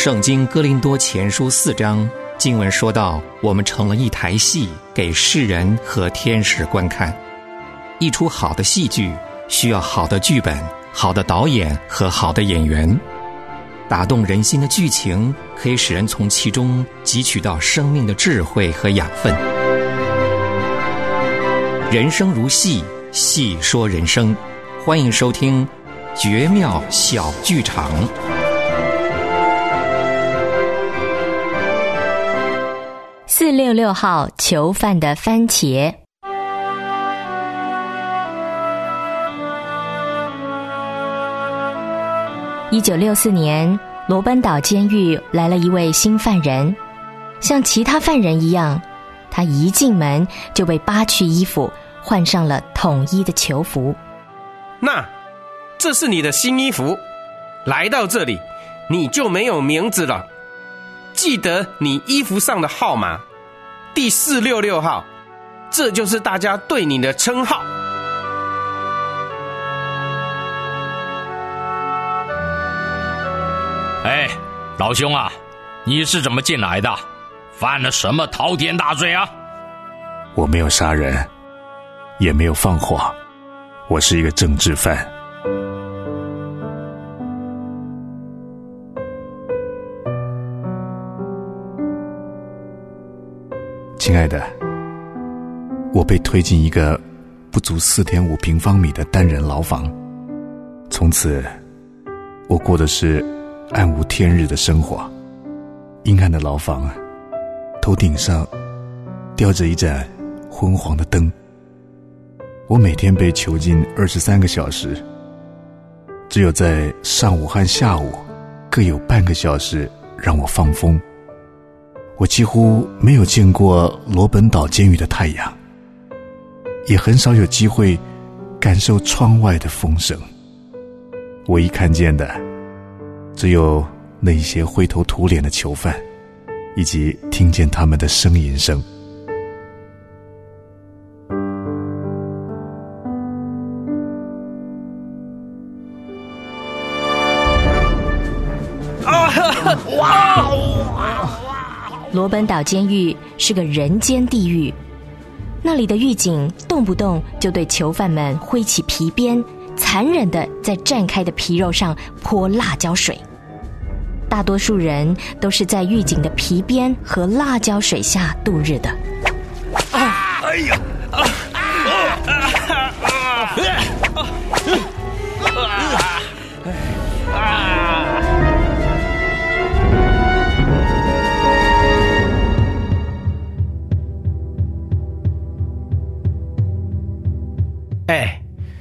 圣经哥林多前书4章经文说到，我们成了一台戏，给世人和天使观看。一出好的戏剧需要好的剧本、好的导演和好的演员。打动人心的剧情可以使人从其中汲取到生命的智慧和养分。人生如戏，戏说人生。欢迎收听绝妙小剧场。 466号囚犯的番茄。1964年，罗奔岛监狱来了一位新犯人，像其他犯人一样，他一进门就被扒去衣服，换上了统一的囚服。 那，这是你的新衣服，来到这里，你就没有名字了。记得你衣服上的号码，第466号，这就是大家对你的称号。 哎，老兄啊，你是怎么进来的？犯了什么滔天大罪啊？ 我没有杀人，也没有放火，我是一个政治犯。亲爱的，我被推进一个不足4.5平方米的单人牢房，从此我过的是暗无天日的生活。阴暗的牢房，头顶上吊着一盏昏黄的灯。我每天被囚禁23个小时，只有在上午和下午各有半个小时让我放风。我几乎没有见过罗本岛监狱的太阳，也很少有机会感受窗外的风声。唯一看见的只有那一些灰头土脸的囚犯，以及听见他们的呻吟声。 罗本岛监狱是个人间地狱，那里的狱警动不动就对囚犯们挥起皮鞭，残忍地在绽开的皮肉上泼辣椒水。大多数人都是在狱警的皮鞭和辣椒水下度日的。 哎呀！ 哎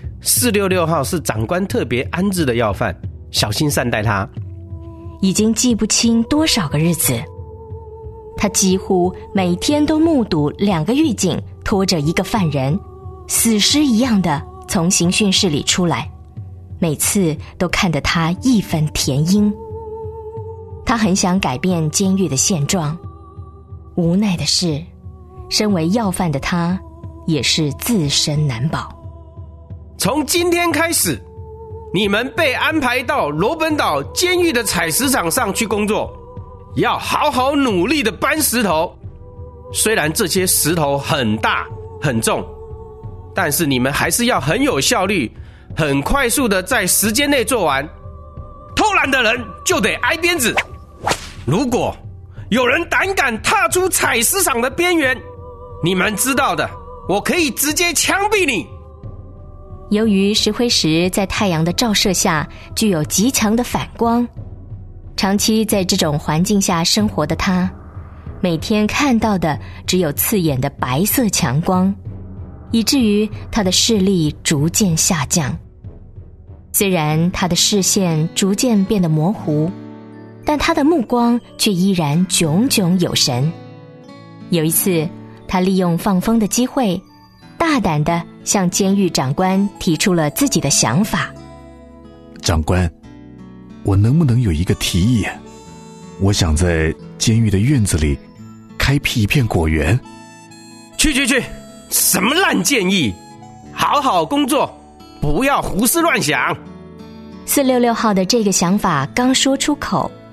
，466号是长官特别安置的要犯，小心善待他。 已经记不清多少个日子，他几乎每天都目睹2个狱警拖着一个犯人，死尸一样的从刑讯室里出来，每次都看得他义愤填膺。他很想改变监狱的现状，无奈的是，身为要犯的他也是自身难保。 从今天开始，你们被安排到罗本岛监狱的采石场上去工作，要好好努力的搬石头。虽然这些石头很大很重，但是你们还是要很有效率，很快速的在时间内做完。偷懒的人就得挨鞭子。如果有人胆敢踏出采石场的边缘，你们知道的，我可以直接枪毙你。 由于石灰石在太阳的照射下具有极强的反光，长期在这种环境下生活的他，每天看到的只有刺眼的白色强光，以至于他的视力逐渐下降。虽然他的视线逐渐变得模糊，但他的目光却依然炯炯有神。有一次，他利用放风的机会，大胆地向监狱长官提出了自己的想法。 长官，我能不能有一个提议？我想在监狱的院子里开辟一片果园。 去，什么烂建议？好好工作，不要胡思乱想。 466号的这个想法刚说出口，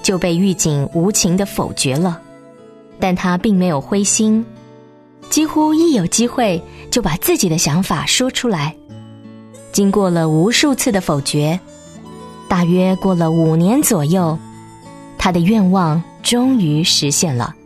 就被狱警无情地否决了。但他并没有灰心，几乎一有机会就把自己的想法说出来。经过了无数次的否决，大约过了5年左右，他的愿望终于实现了。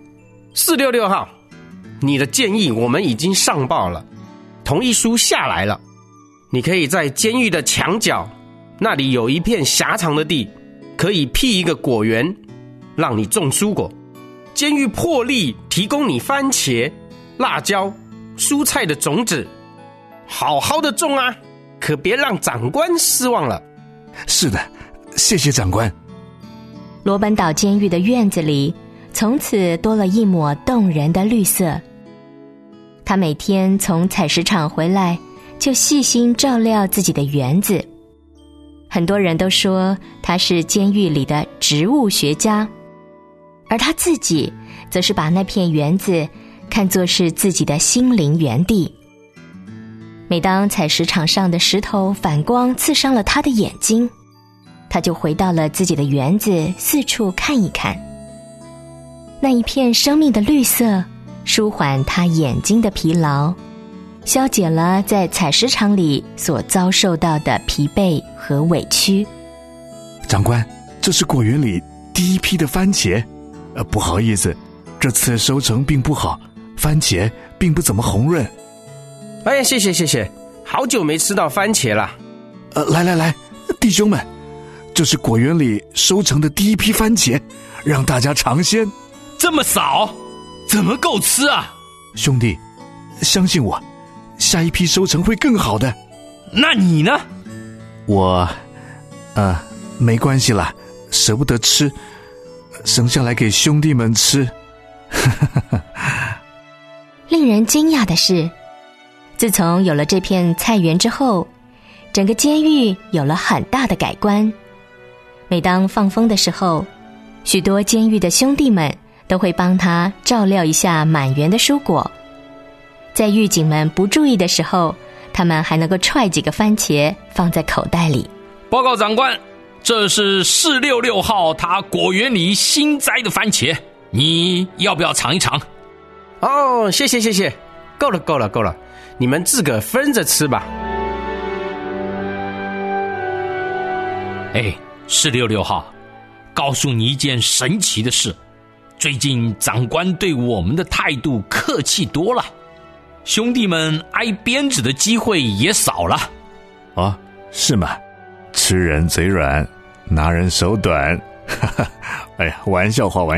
466号，你的建议我们已经上报了，同意书下来了。你可以在监狱的墙角，那里有一片狭长的地，可以辟一个果园，让你种蔬果。监狱破例提供你番茄、辣椒、蔬菜的种子，好好的种啊，可别让长官失望了。 是的，谢谢长官。 罗本岛监狱的院子里从此多了一抹动人的绿色。他每天从采石场回来，就细心照料自己的园子。很多人都说他是监狱里的植物学家，而他自己则是把那片园子看作是自己的心灵园地。每当采石场上的石头反光刺伤了他的眼睛，他就回到了自己的园子，四处看一看。那一片生命的绿色舒缓他眼睛的疲劳，消解了在采石场里所遭受到的疲惫和委屈。 长官，这是果园里第一批的番茄。不好意思，这次收成并不好，番茄并不怎么红润。 哎，谢谢，好久没吃到番茄了。 来，弟兄们，这是果园里收成的第一批番茄，让大家尝鲜。 这么少，怎么够吃啊？ 兄弟，相信我，下一批收成会更好的。 那你呢？ 我没关系啦，舍不得吃，省下来给兄弟们吃。 令人惊讶的是，自从有了这片菜园之后，整个监狱有了很大的改观。每当放风的时候，许多监狱的兄弟们都会帮他照料一下满园的蔬果。在狱警们不注意的时候，他们还能够踹几个番茄放在口袋里。 报告长官，这是466号他果园里新摘的番茄，你要不要尝一尝？ 哦，谢谢，够了，你们自个分着吃吧。 哎，466号，告诉你一件神奇的事，最近长官对我们的态度客气多了，兄弟们挨鞭子的机会也少了。 哦，是吗？吃人嘴软，拿人手短。哎呀，玩笑话。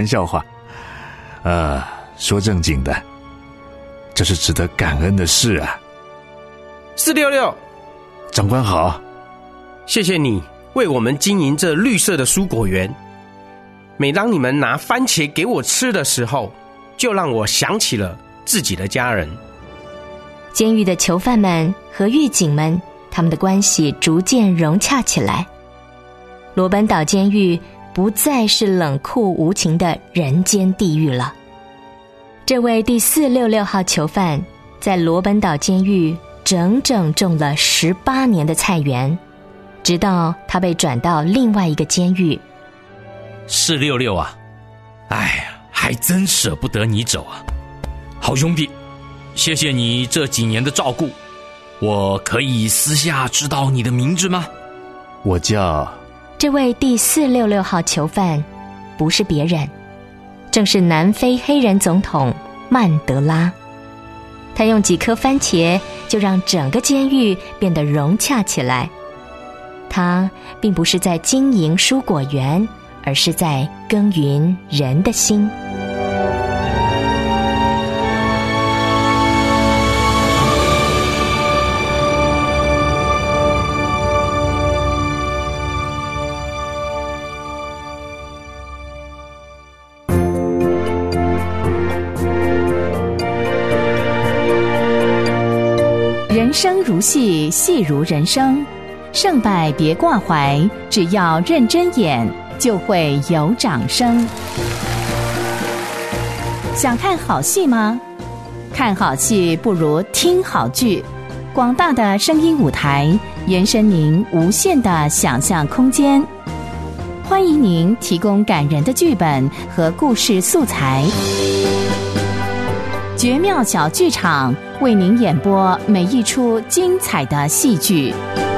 说正经的，这是值得感恩的事啊。 466， 长官好。 谢谢你为我们经营这绿色的蔬果园。每当你们拿番茄给我吃的时候，就让我想起了自己的家人。 监狱的囚犯们和狱警们，他们的关系逐渐融洽起来。罗本岛监狱不再是冷酷无情的人间地狱了。这位第466号囚犯在罗本岛监狱整整种了18年的菜园，直到他被转到另外一个监狱。 466啊，哎呀，还真舍不得你走啊。好兄弟，谢谢你这几年的照顾，我可以私下知道你的名字吗？ 我叫…… 这位第466号囚犯不是别人，正是南非黑人总统曼德拉。他用几颗番茄就让整个监狱变得融洽起来。他并不是在经营蔬果园，而是在耕耘人的心。 人生如戏，戏如人生。胜败别挂怀，只要认真演，就会有掌声。想看好戏吗？看好戏不如听好剧。广大的声音舞台，延伸您无限的想象空间。 欢迎您提供感人的剧本和故事素材。绝妙小剧场为您演播每一出精彩的戏剧。